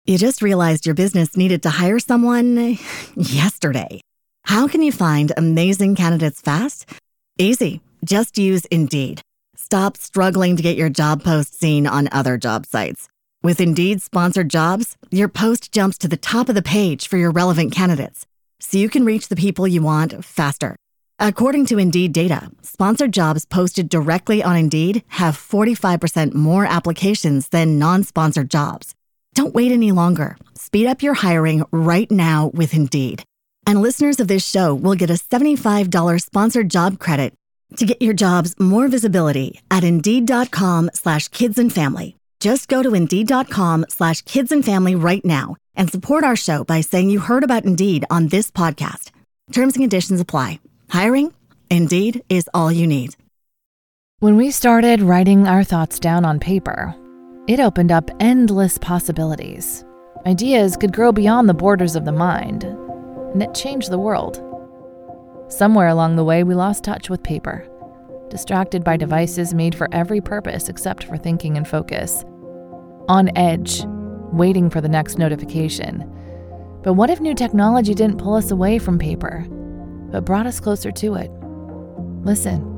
You just realized your business needed to hire someone yesterday. How can you find amazing candidates fast? Easy. Just use Indeed. Stop struggling to get your job post seen on other job sites. With Indeed sponsored jobs, your post jumps to the top of the page for your relevant candidates, so you can reach the people you want faster. According to Indeed data, sponsored jobs posted directly on Indeed have 45% more applications than non-sponsored jobs. Don't wait any longer. Speed up your hiring right now with Indeed. And listeners of this show will get a $75 sponsored job credit to get your jobs more visibility at Indeed.com/kidsandfamily. Just go to Indeed.com/kidsandfamily right now and support our show by saying you heard about Indeed on this podcast. Terms and conditions apply. Hiring? Indeed is all you need. When we started writing our thoughts down on paper, it opened up endless possibilities. Ideas could grow beyond the borders of the mind, and it changed the world. Somewhere along the way, we lost touch with paper, distracted by devices made for every purpose except for thinking and focus. On edge, waiting for the next notification. But what if new technology didn't pull us away from paper, but brought us closer to it? Listen.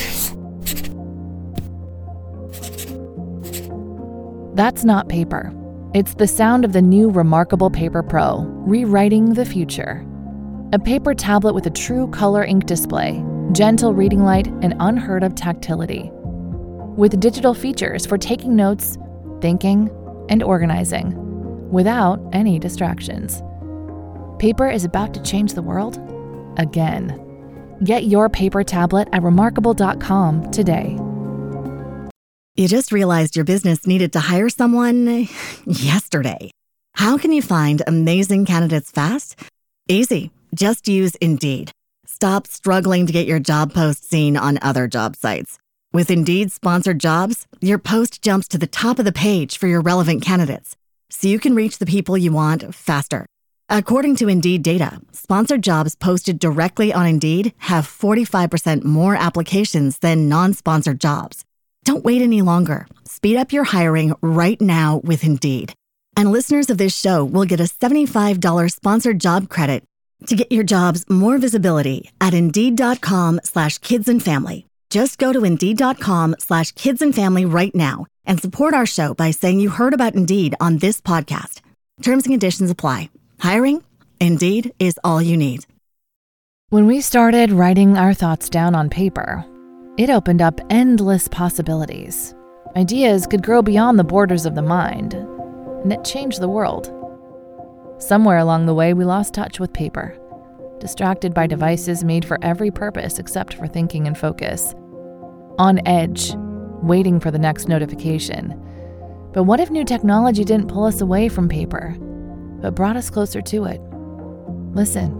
That's not paper. It's the sound of the new Remarkable Paper Pro, rewriting the future. A paper tablet with a true color ink display, gentle reading light, and unheard of tactility. With digital features for taking notes, thinking, and organizing, without any distractions. Paper is about to change the world again. Get your paper tablet at Remarkable.com today. You just realized your business needed to hire someone yesterday. How can you find amazing candidates fast? Easy. Just use Indeed. Stop struggling to get your job post seen on other job sites. With Indeed sponsored jobs, your post jumps to the top of the page for your relevant candidates, so you can reach the people you want faster. According to Indeed data, sponsored jobs posted directly on Indeed have 45% more applications than non-sponsored jobs. Don't wait any longer. Speed up your hiring right now with Indeed. And listeners of this show will get a $75 sponsored job credit to get your jobs more visibility at Indeed.com/kidsandfamily. Just go to Indeed.com/kidsandfamily right now and support our show by saying you heard about Indeed on this podcast. Terms and conditions apply. Hiring? Indeed is all you need. When we started writing our thoughts down on paper, it opened up endless possibilities. Ideas could grow beyond the borders of the mind, and it changed the world. Somewhere along the way, we lost touch with paper, distracted by devices made for every purpose except for thinking and focus. On edge, waiting for the next notification. But what if new technology didn't pull us away from paper, but brought us closer to it? Listen.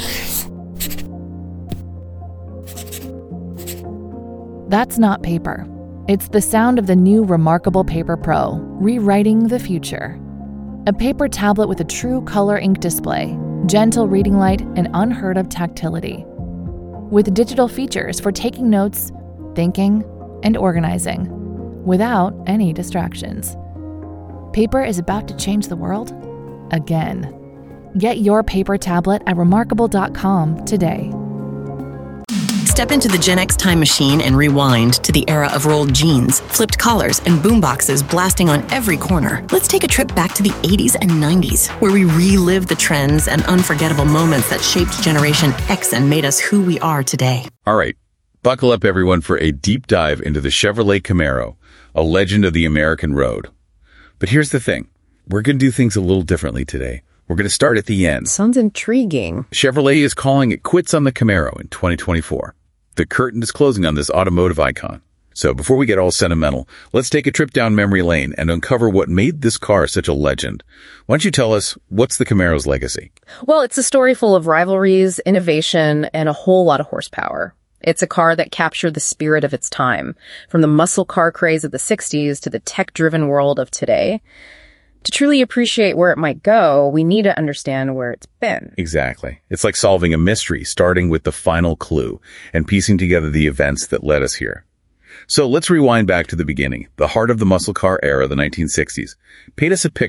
That's not paper. It's the sound of the new Remarkable Paper Pro, rewriting the future. A paper tablet with a true color ink display, gentle reading light, and unheard of tactility. With digital features for taking notes, thinking, and organizing, without any distractions. Paper is about to change the world again. Get your paper tablet at Remarkable.com today. Step into the Gen X time machine and rewind to the era of rolled jeans, flipped collars, and boomboxes blasting on every corner. Let's take a trip back to the 80s and 90s, where we relive the trends and unforgettable moments that shaped Generation X and made us who we are today. All right, buckle up everyone for a deep dive into the Chevrolet Camaro, a legend of the American road. But here's the thing, we're going to do things a little differently today. We're going to start at the end. Sounds intriguing. Chevrolet is calling it quits on the Camaro in 2024. The curtain is closing on this automotive icon. So before we get all sentimental, let's take a trip down memory lane and uncover what made this car such a legend. Why don't you tell us, what's the Camaro's legacy? Well, it's a story full of rivalries, innovation, and a whole lot of horsepower. It's a car that captured the spirit of its time, from the muscle car craze of the 60s to the tech-driven world of today. To truly appreciate where it might go, we need to understand where it's been. Exactly. It's like solving a mystery, starting with the final clue and piecing together the events that led us here. So let's rewind back to the beginning, the heart of the muscle car era, the 1960s. Paint us a picture.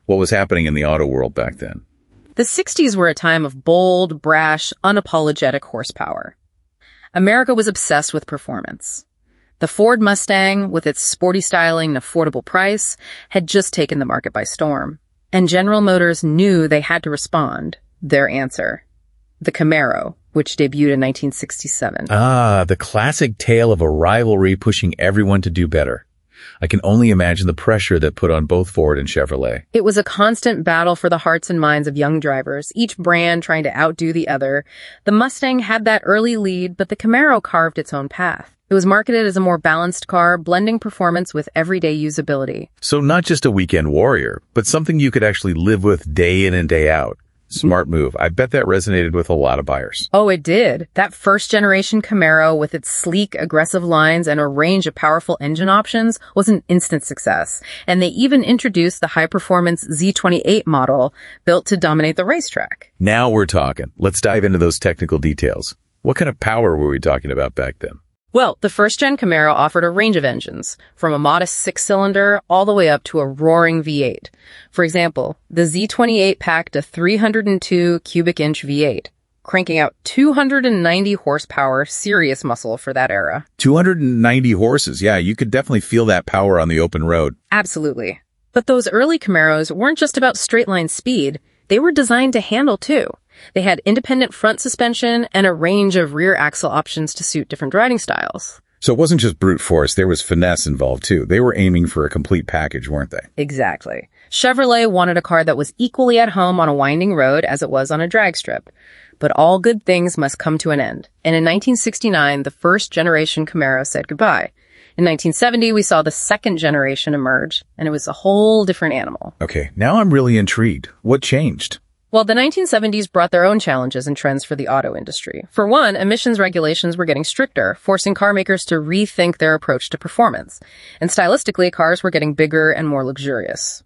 What was happening in the auto world back then? The 60s were a time of bold, brash, unapologetic horsepower. America was obsessed with performance. The Ford Mustang, with its sporty styling and affordable price, had just taken the market by storm. And General Motors knew they had to respond. Their answer: the Camaro, which debuted in 1967. Ah, the classic tale of a rivalry pushing everyone to do better. I can only imagine the pressure that put on both Ford and Chevrolet. It was a constant battle for the hearts and minds of young drivers, each brand trying to outdo the other. The Mustang had that early lead, but the Camaro carved its own path. It was marketed as a more balanced car, blending performance with everyday usability. So not just a weekend warrior, but something you could actually live with day in and day out. Smart move. I bet that resonated with a lot of buyers. Oh, it did. That first-generation Camaro with its sleek, aggressive lines and a range of powerful engine options was an instant success. And they even introduced the high-performance Z28 model built to dominate the racetrack. Now we're talking. Let's dive into those technical details. What kind of power were we talking about back then? Well, the first-gen Camaro offered a range of engines, from a modest six-cylinder all the way up to a roaring V8. For example, the Z28 packed a 302 cubic inch V8, cranking out 290 horsepower, serious muscle for that era. 290 horses. Yeah, you could definitely feel that power on the open road. Absolutely. But those early Camaros weren't just about straight-line speed. They were designed to handle, too. They had independent front suspension and a range of rear axle options to suit different driving styles. So it wasn't just brute force, there was finesse involved too. They were aiming for a complete package, weren't they? Exactly. Chevrolet wanted a car that was equally at home on a winding road as it was on a drag strip. But all good things must come to an end. And in 1969, the first generation Camaro said goodbye. In 1970, we saw the second generation emerge, and it was a whole different animal. Okay, now I'm really intrigued. What changed? Well, the 1970s brought their own challenges and trends for the auto industry. For one, emissions regulations were getting stricter, forcing car makers to rethink their approach to performance. And stylistically, cars were getting bigger and more luxurious.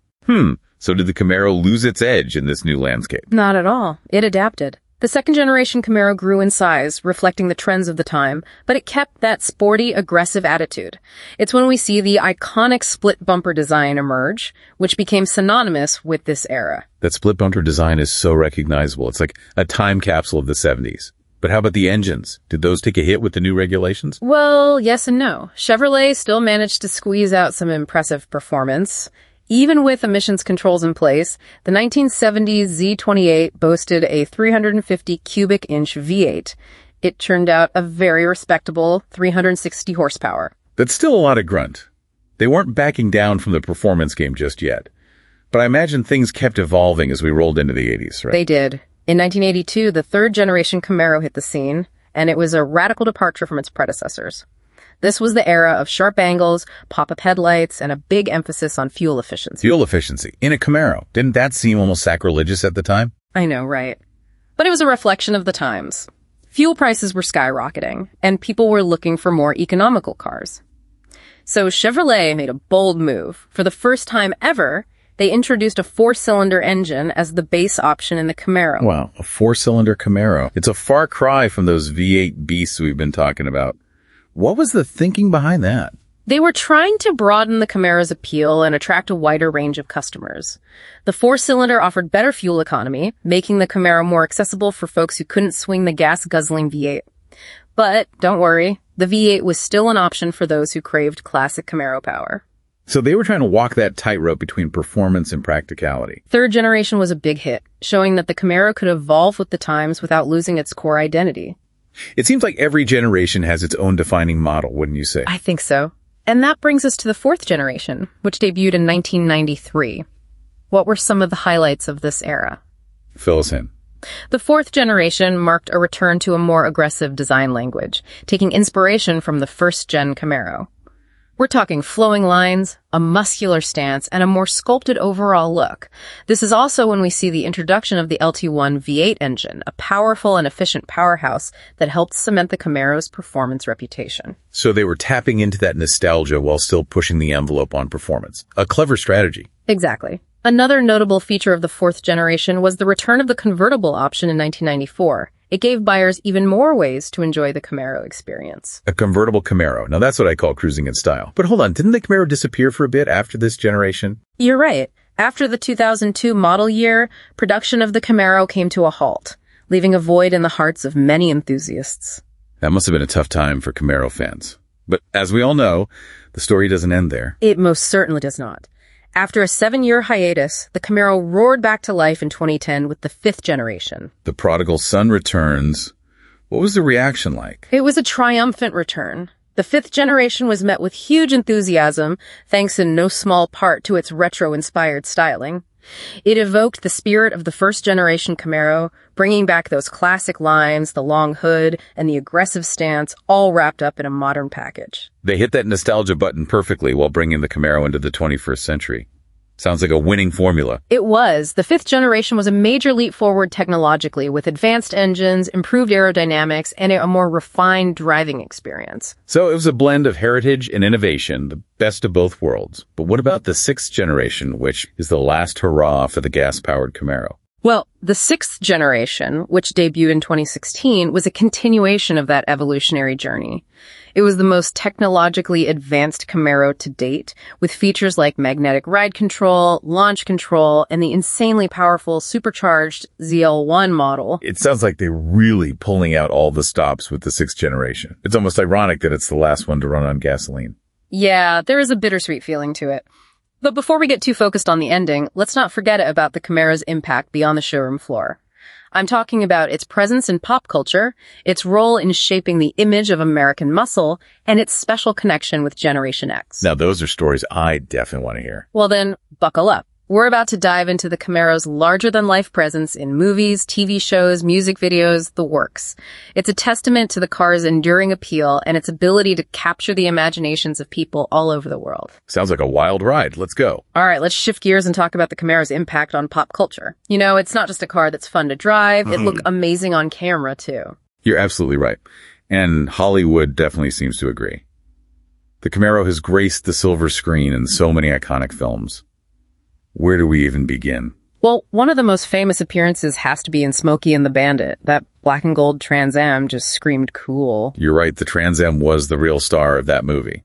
So did the Camaro lose its edge in this new landscape? Not at all. It adapted. The second-generation Camaro grew in size, reflecting the trends of the time, but it kept that sporty, aggressive attitude. It's when we see the iconic split bumper design emerge, which became synonymous with this era. That split bumper design is so recognizable. It's like a time capsule of the 70s. But how about the engines? Did those take a hit with the new regulations? Well, yes and no. Chevrolet still managed to squeeze out some impressive performance. Even with emissions controls in place, the 1970s Z28 boasted a 350 cubic inch V8. It turned out a very respectable 360 horsepower. That's still a lot of grunt. They weren't backing down from the performance game just yet. But I imagine things kept evolving as we rolled into the 80s, right? They did. In 1982, the third generation Camaro hit the scene, and it was a radical departure from its predecessors. This was the era of sharp angles, pop-up headlights, and a big emphasis on fuel efficiency. Fuel efficiency in a Camaro. Didn't that seem almost sacrilegious at the time? I know, right? But it was a reflection of the times. Fuel prices were skyrocketing, and people were looking for more economical cars. So Chevrolet made a bold move. For the first time ever, they introduced a 4-cylinder engine as the base option in the Camaro. Wow, a 4-cylinder Camaro. It's a far cry from those V8 beasts we've been talking about. What was the thinking behind that? They were trying to broaden the Camaro's appeal and attract a wider range of customers. The 4-cylinder offered better fuel economy, making the Camaro more accessible for folks who couldn't swing the gas-guzzling V8. But don't worry, the V8 was still an option for those who craved classic Camaro power. So they were trying to walk that tightrope between performance and practicality. Third generation was a big hit, showing that the Camaro could evolve with the times without losing its core identity. It seems like every generation has its own defining model, wouldn't you say? I think so. And that brings us to the fourth generation, which debuted in 1993. What were some of the highlights of this era? Fill us in. The fourth generation marked a return to a more aggressive design language, taking inspiration from the first-gen Camaro. We're talking flowing lines, a muscular stance, and a more sculpted overall look. This is also when we see the introduction of the LT1 V8 engine, a powerful and efficient powerhouse that helped cement the Camaro's performance reputation. So they were tapping into that nostalgia while still pushing the envelope on performance. A clever strategy. Exactly. Another notable feature of the fourth generation was the return of the convertible option in 1994. It gave buyers even more ways to enjoy the Camaro experience. A convertible Camaro. Now that's what I call cruising in style. But hold on, didn't the Camaro disappear for a bit after this generation? You're right. After the 2002 model year, production of the Camaro came to a halt, leaving a void in the hearts of many enthusiasts. That must have been a tough time for Camaro fans. But as we all know, the story doesn't end there. It most certainly does not. After a 7-year hiatus, the Camaro roared back to life in 2010 with the 5th generation. The prodigal son returns. What was the reaction like? It was a triumphant return. The 5th generation was met with huge enthusiasm, thanks in no small part to its retro-inspired styling. It evoked the spirit of the first-generation Camaro, bringing back those classic lines, the long hood, and the aggressive stance, all wrapped up in a modern package. They hit that nostalgia button perfectly while bringing the Camaro into the 21st century. Sounds like a winning formula. It was. The 5th generation was a major leap forward technologically with advanced engines, improved aerodynamics, and a more refined driving experience. So it was a blend of heritage and innovation, the best of both worlds. But what about the 6th generation, which is the last hurrah for the gas-powered Camaro? Well, the 6th generation, which debuted in 2016, was a continuation of that evolutionary journey. It was the most technologically advanced Camaro to date, with features like magnetic ride control, launch control, and the insanely powerful supercharged ZL1 model. It sounds like they're really pulling out all the stops with the 6th generation. It's almost ironic that it's the last one to run on gasoline. Yeah, there is a bittersweet feeling to it. But before we get too focused on the ending, let's not forget about the Camaro's impact beyond the showroom floor. I'm talking about its presence in pop culture, its role in shaping the image of American muscle, and its special connection with Generation X. Now, those are stories I definitely want to hear. Well then, buckle up. We're about to dive into the Camaro's larger-than-life presence in movies, TV shows, music videos, the works. It's a testament to the car's enduring appeal and its ability to capture the imaginations of people all over the world. Sounds like a wild ride. Let's go. All right, let's shift gears and talk about the Camaro's impact on pop culture. You know, it's not just a car that's fun to drive. It looked amazing on camera, too. You're absolutely right. And Hollywood definitely seems to agree. The Camaro has graced the silver screen in so many iconic films. Where do we even begin? Well, one of the most famous appearances has to be in Smokey and the Bandit. That black and gold Trans Am just screamed cool. You're right, the Trans Am was the real star of that movie.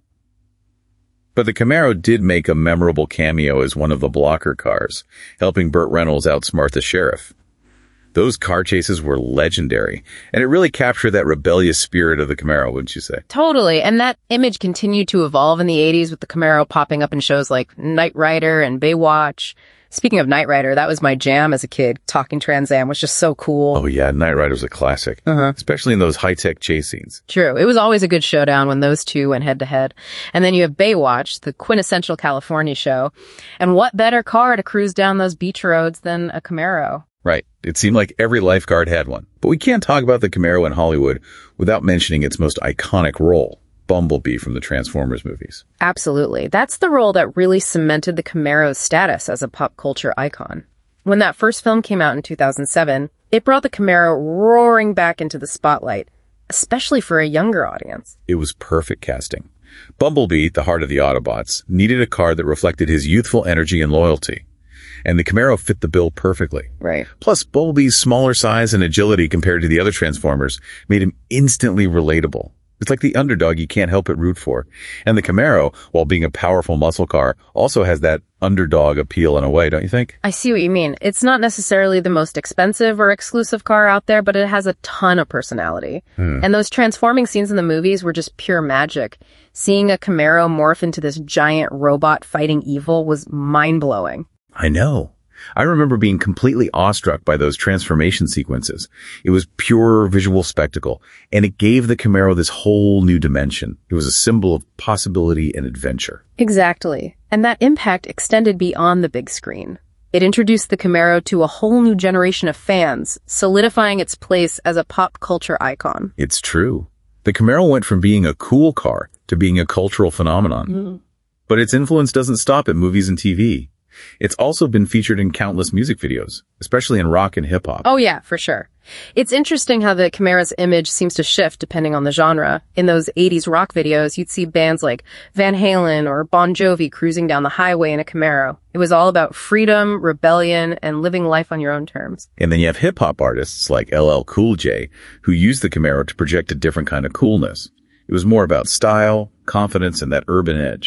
But the Camaro did make a memorable cameo as one of the blocker cars, helping Burt Reynolds outsmart the sheriff. Those car chases were legendary, and it really captured that rebellious spirit of the Camaro, wouldn't you say? Totally, and that image continued to evolve in the 80s with the Camaro popping up in shows like Knight Rider and Baywatch. Speaking of Knight Rider, that was my jam as a kid. Talking Trans Am was just so cool. Oh yeah, Knight Rider was a classic, especially in those high-tech chase scenes. True, it was always a good showdown when those two went head-to-head. And then you have Baywatch, the quintessential California show. And what better car to cruise down those beach roads than a Camaro? Right. It seemed like every lifeguard had one. But we can't talk about the Camaro in Hollywood without mentioning its most iconic role, Bumblebee from the Transformers movies. Absolutely. That's the role that really cemented the Camaro's status as a pop culture icon. When that first film came out in 2007, it brought the Camaro roaring back into the spotlight, especially for a younger audience. It was perfect casting. Bumblebee, the heart of the Autobots, needed a car that reflected his youthful energy and loyalty. And the Camaro fit the bill perfectly. Right. Plus, Bumblebee's smaller size and agility compared to the other Transformers made him instantly relatable. It's like the underdog you can't help but root for. And the Camaro, while being a powerful muscle car, also has that underdog appeal in a way, don't you think? I see what you mean. It's not necessarily the most expensive or exclusive car out there, but it has a ton of personality. And those transforming scenes in the movies were just pure magic. Seeing a Camaro morph into this giant robot fighting evil was mind-blowing. I know. I remember being completely awestruck by those transformation sequences. It was pure visual spectacle, and it gave the Camaro this whole new dimension. It was a symbol of possibility and adventure. Exactly. And that impact extended beyond the big screen. It introduced the Camaro to a whole new generation of fans, solidifying its place as a pop culture icon. It's true. The Camaro went from being a cool car to being a cultural phenomenon. But its influence doesn't stop at movies and TV. It's also been featured in countless music videos, especially in rock and hip-hop. Oh yeah, for sure. It's interesting how the Camaro's image seems to shift depending on the genre. In those 80s rock videos, you'd see bands like Van Halen or Bon Jovi cruising down the highway in a Camaro. It was all about freedom, rebellion, and living life on your own terms. And then you have hip-hop artists like LL Cool J, who used the Camaro to project a different kind of coolness. It was more about style, confidence, and that urban edge.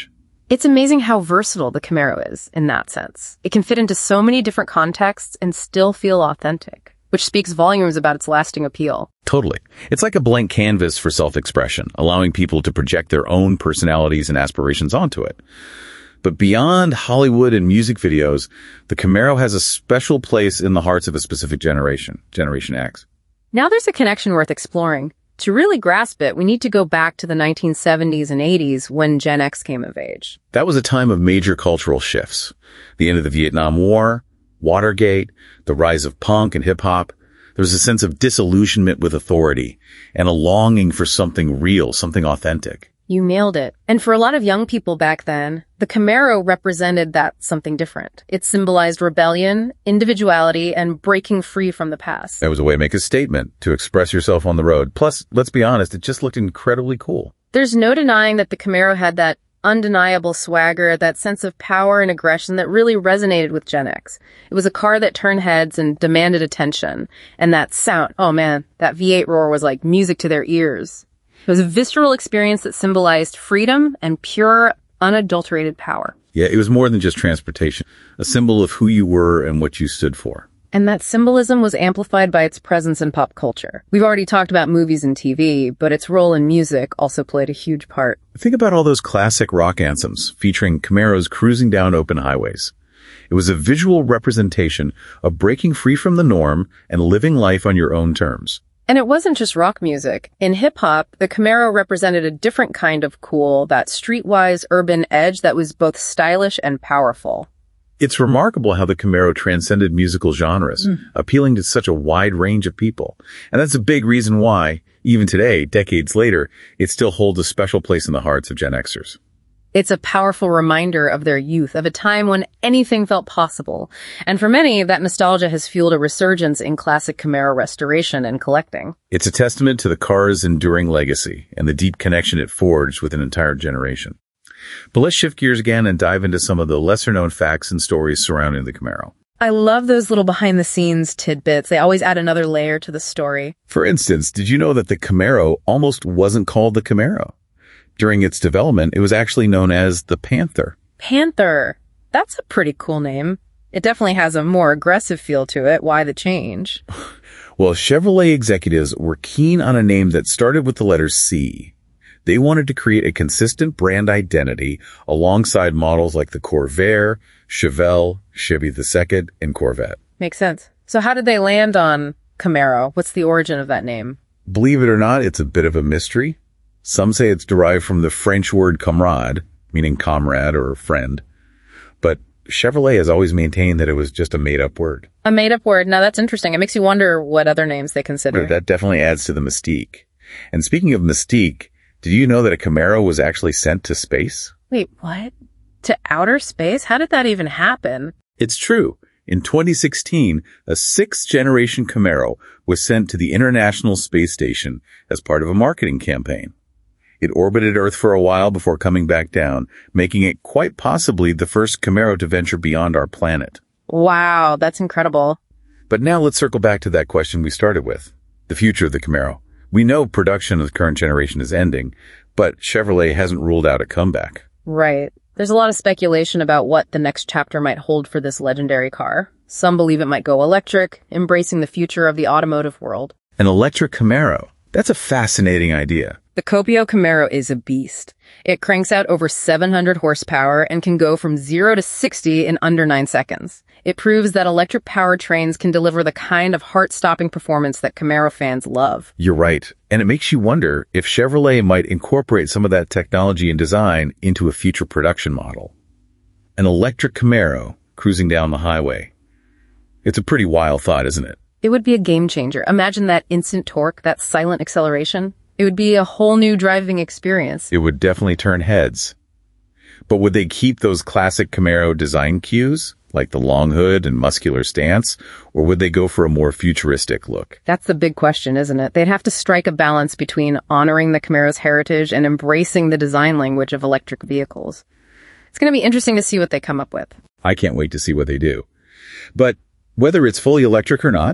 It's amazing how versatile the Camaro is in that sense. It can fit into so many different contexts and still feel authentic, which speaks volumes about its lasting appeal. Totally. It's like a blank canvas for self-expression, allowing people to project their own personalities and aspirations onto it. But beyond Hollywood and music videos, the Camaro has a special place in the hearts of a specific generation, Generation X. Now there's a connection worth exploring. To really grasp it, we need to go back to the 1970s and 80s when Gen X came of age. That was a time of major cultural shifts. The end of the Vietnam War, Watergate, the rise of punk and hip-hop. There was a sense of disillusionment with authority and a longing for something real, something authentic. You nailed it. And for a lot of young people back then, the Camaro represented that something different. It symbolized rebellion, individuality, and breaking free from the past. That was a way to make a statement, to express yourself on the road. Plus, let's be honest, it just looked incredibly cool. There's no denying that the Camaro had that undeniable swagger, that sense of power and aggression that really resonated with Gen X. It was a car that turned heads and demanded attention. And that sound, oh man, that V8 roar was like music to their ears. It was a visceral experience that symbolized freedom and pure, unadulterated power. Yeah, it was more than just transportation, a symbol of who you were and what you stood for. And that symbolism was amplified by its presence in pop culture. We've already talked about movies and TV, but its role in music also played a huge part. Think about all those classic rock anthems featuring Camaros cruising down open highways. It was a visual representation of breaking free from the norm and living life on your own terms. And it wasn't just rock music. In hip-hop, the Camaro represented a different kind of cool, that streetwise urban edge that was both stylish and powerful. It's remarkable how the Camaro transcended musical genres, appealing to such a wide range of people. And that's a big reason why, even today, decades later, it still holds a special place in the hearts of Gen Xers. It's a powerful reminder of their youth, of a time when anything felt possible. And for many, that nostalgia has fueled a resurgence in classic Camaro restoration and collecting. It's a testament to the car's enduring legacy and the deep connection it forged with an entire generation. But let's shift gears again and dive into some of the lesser-known facts and stories surrounding the Camaro. I love those little behind-the-scenes tidbits. They always add another layer to the story. For instance, did you know that the Camaro almost wasn't called the Camaro? During its development, it was actually known as the Panther. Panther. That's a pretty cool name. It definitely has a more aggressive feel to it. Why the change? Well, Chevrolet executives were keen on a name that started with the letter C. They wanted to create a consistent brand identity alongside models like the Corvair, Chevelle, Chevy II, and Corvette. Makes sense. So how did they land on Camaro? What's the origin of that name? Believe it or not, it's a bit of a mystery. Some say it's derived from the French word camarade, meaning comrade or friend. But Chevrolet has always maintained that it was just a made-up word. A made-up word. Now that's interesting. It makes you wonder what other names they consider. But that definitely adds to the mystique. And speaking of mystique, did you know that a Camaro was actually sent to space? Wait, what? To outer space? How did that even happen? It's true. In 2016, a sixth-generation Camaro was sent to the International Space Station as part of a marketing campaign. It orbited Earth for a while before coming back down, making it quite possibly the first Camaro to venture beyond our planet. Wow, that's incredible. But now let's circle back to that question we started with, the future of the Camaro. We know production of the current generation is ending, but Chevrolet hasn't ruled out a comeback. Right. There's a lot of speculation about what the next chapter might hold for this legendary car. Some believe it might go electric, embracing the future of the automotive world. An electric Camaro? That's a fascinating idea. The Copio Camaro is a beast. It cranks out over 700 horsepower and can go from 0 to 60 in under 9 seconds. It proves that electric powertrains can deliver the kind of heart-stopping performance that Camaro fans love. You're right. And it makes you wonder if Chevrolet might incorporate some of that technology and design into a future production model. An electric Camaro cruising down the highway. It's a pretty wild thought, isn't it? It would be a game changer. Imagine that instant torque, that silent acceleration. It would be a whole new driving experience. It would definitely turn heads. But would they keep those classic Camaro design cues, like the long hood and muscular stance, or would they go for a more futuristic look? That's the big question, isn't it? They'd have to strike a balance between honoring the Camaro's heritage and embracing the design language of electric vehicles. It's going to be interesting to see what they come up with. I can't wait to see what they do. But whether it's fully electric or not,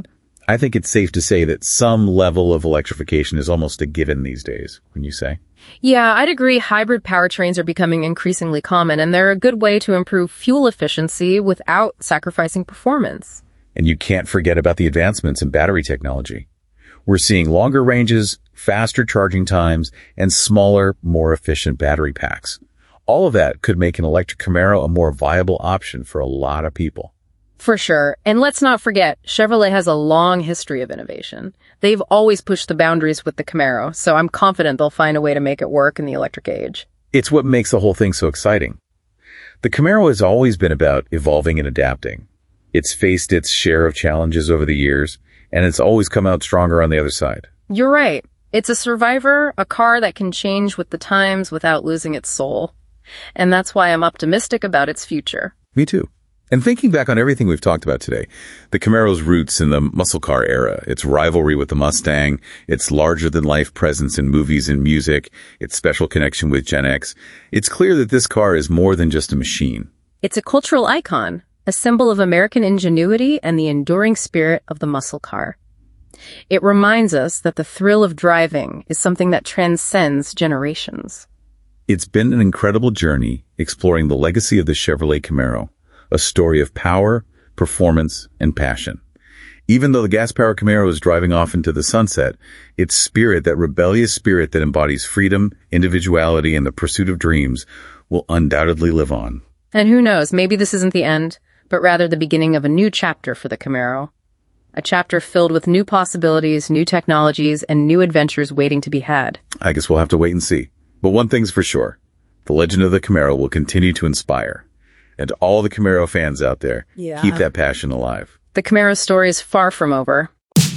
I think it's safe to say that some level of electrification is almost a given these days, wouldn't you say? Yeah, I'd agree. Hybrid powertrains are becoming increasingly common, and they're a good way to improve fuel efficiency without sacrificing performance. And you can't forget about the advancements in battery technology. We're seeing longer ranges, faster charging times, and smaller, more efficient battery packs. All of that could make an electric Camaro a more viable option for a lot of people. For sure. And let's not forget, Chevrolet has a long history of innovation. They've always pushed the boundaries with the Camaro, so I'm confident they'll find a way to make it work in the electric age. It's what makes the whole thing so exciting. The Camaro has always been about evolving and adapting. It's faced its share of challenges over the years, and it's always come out stronger on the other side. You're right. It's a survivor, a car that can change with the times without losing its soul. And that's why I'm optimistic about its future. Me too. And thinking back on everything we've talked about today, the Camaro's roots in the muscle car era, its rivalry with the Mustang, its larger-than-life presence in movies and music, its special connection with Gen X, it's clear that this car is more than just a machine. It's a cultural icon, a symbol of American ingenuity and the enduring spirit of the muscle car. It reminds us that the thrill of driving is something that transcends generations. It's been an incredible journey exploring the legacy of the Chevrolet Camaro, a story of power, performance, and passion. Even though the gas-powered Camaro is driving off into the sunset, its spirit, that rebellious spirit that embodies freedom, individuality, and the pursuit of dreams, will undoubtedly live on. And who knows, maybe this isn't the end, but rather the beginning of a new chapter for the Camaro. A chapter filled with new possibilities, new technologies, and new adventures waiting to be had. I guess we'll have to wait and see. But one thing's for sure, the legend of the Camaro will continue to inspire. And all the Camaro fans out there, keep that passion alive. The Camaro story is far from over.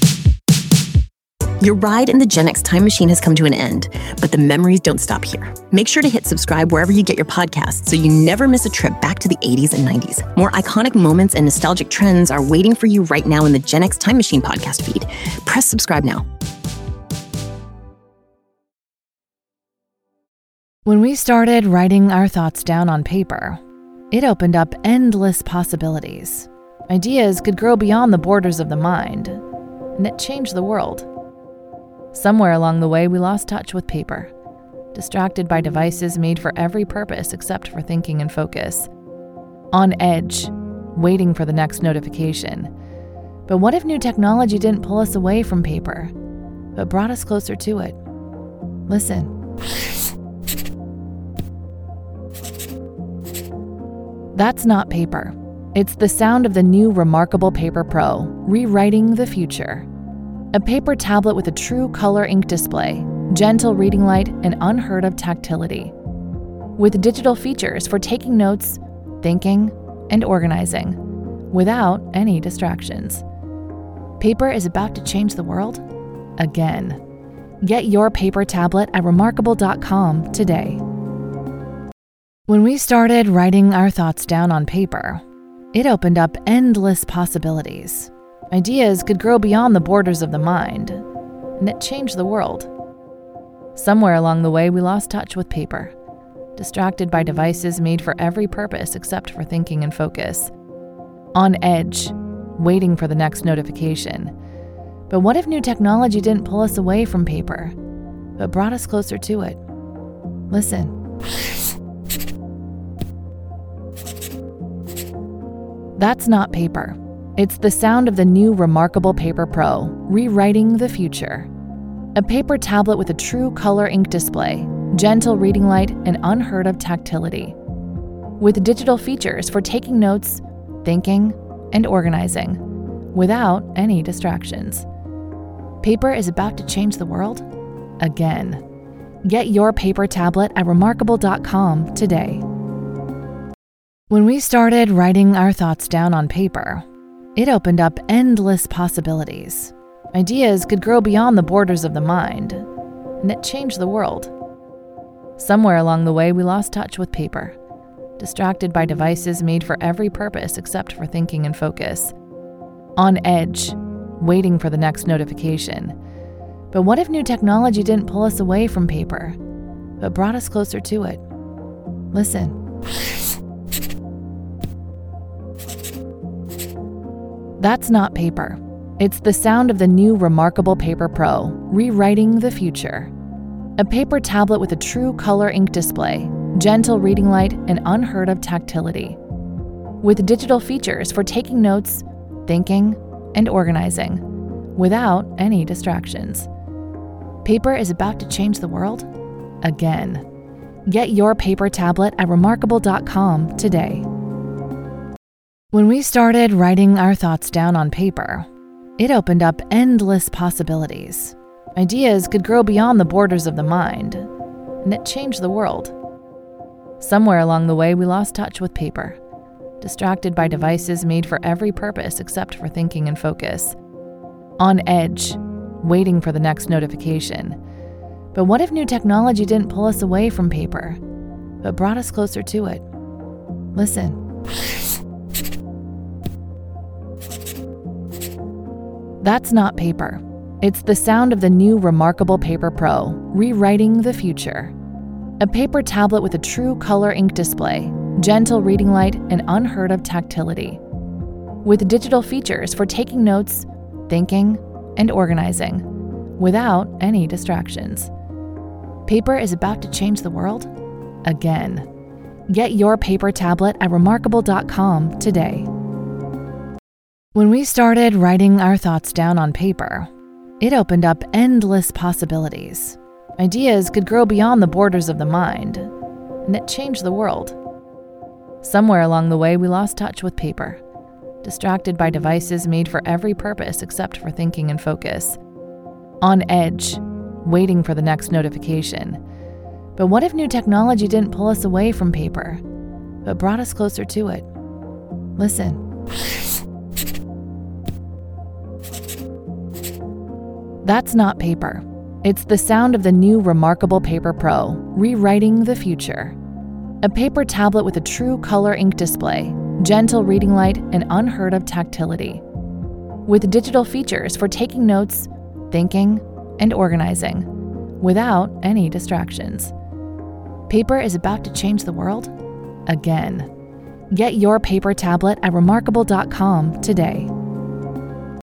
Your ride in the Gen X time machine has come to an end, but the memories don't stop here. Make sure to hit subscribe wherever you get your podcasts so you never miss a trip back to the 80s and 90s. More iconic moments and nostalgic trends are waiting for you right now in the Gen X Time Machine podcast feed. Press subscribe now. When we started writing our thoughts down on paper, it opened up endless possibilities. Ideas could grow beyond the borders of the mind, and it changed the world. Somewhere along the way, we lost touch with paper, distracted by devices made for every purpose except for thinking and focus. On edge, waiting for the next notification. But what if new technology didn't pull us away from paper, but brought us closer to it? Listen. That's not paper. It's the sound of the new Remarkable Paper Pro, rewriting the future. A paper tablet with a true color ink display, gentle reading light, and unheard of tactility. With digital features for taking notes, thinking, and organizing, without any distractions. Paper is about to change the world again. Get your paper tablet at remarkable.com today. When we started writing our thoughts down on paper, it opened up endless possibilities. Ideas could grow beyond the borders of the mind, and it changed the world. Somewhere along the way, we lost touch with paper, distracted by devices made for every purpose except for thinking and focus. On edge, waiting for the next notification. But what if new technology didn't pull us away from paper, but brought us closer to it? Listen. That's not paper. It's the sound of the new Remarkable Paper Pro, rewriting the future. A paper tablet with a true color ink display, gentle reading light, and unheard of tactility. With digital features for taking notes, thinking, and organizing, without any distractions. Paper is about to change the world again. Get your paper tablet at remarkable.com today. When we started writing our thoughts down on paper, it opened up endless possibilities. Ideas could grow beyond the borders of the mind, and it changed the world. Somewhere along the way, we lost touch with paper, distracted by devices made for every purpose except for thinking and focus. On edge, waiting for the next notification. But what if new technology didn't pull us away from paper, but brought us closer to it? Listen. That's not paper. It's the sound of the new Remarkable Paper Pro, rewriting the future. A paper tablet with a true color ink display, gentle reading light, and unheard of tactility. With digital features for taking notes, thinking, and organizing, without any distractions. Paper is about to change the world again. Get your paper tablet at remarkable.com today. When we started writing our thoughts down on paper, it opened up endless possibilities. Ideas could grow beyond the borders of the mind, and it changed the world. Somewhere along the way, we lost touch with paper, distracted by devices made for every purpose except for thinking and focus. On edge, waiting for the next notification. But what if new technology didn't pull us away from paper, but brought us closer to it? Listen. That's not paper. It's the sound of the new Remarkable Paper Pro, rewriting the future. A paper tablet with a true color ink display, gentle reading light, and unheard of tactility. With digital features for taking notes, thinking, and organizing, without any distractions. Paper is about to change the world again. Get your paper tablet at remarkable.com today. When we started writing our thoughts down on paper, it opened up endless possibilities. Ideas could grow beyond the borders of the mind, and it changed the world. Somewhere along the way, we lost touch with paper, distracted by devices made for every purpose except for thinking and focus. On edge, waiting for the next notification. But what if new technology didn't pull us away from paper, but brought us closer to it? Listen. That's not paper. It's the sound of the new Remarkable Paper Pro, rewriting the future. A paper tablet with a true color ink display, gentle reading light, and unheard of tactility. With digital features for taking notes, thinking, and organizing, without any distractions. Paper is about to change the world again. Get your paper tablet at remarkable.com today.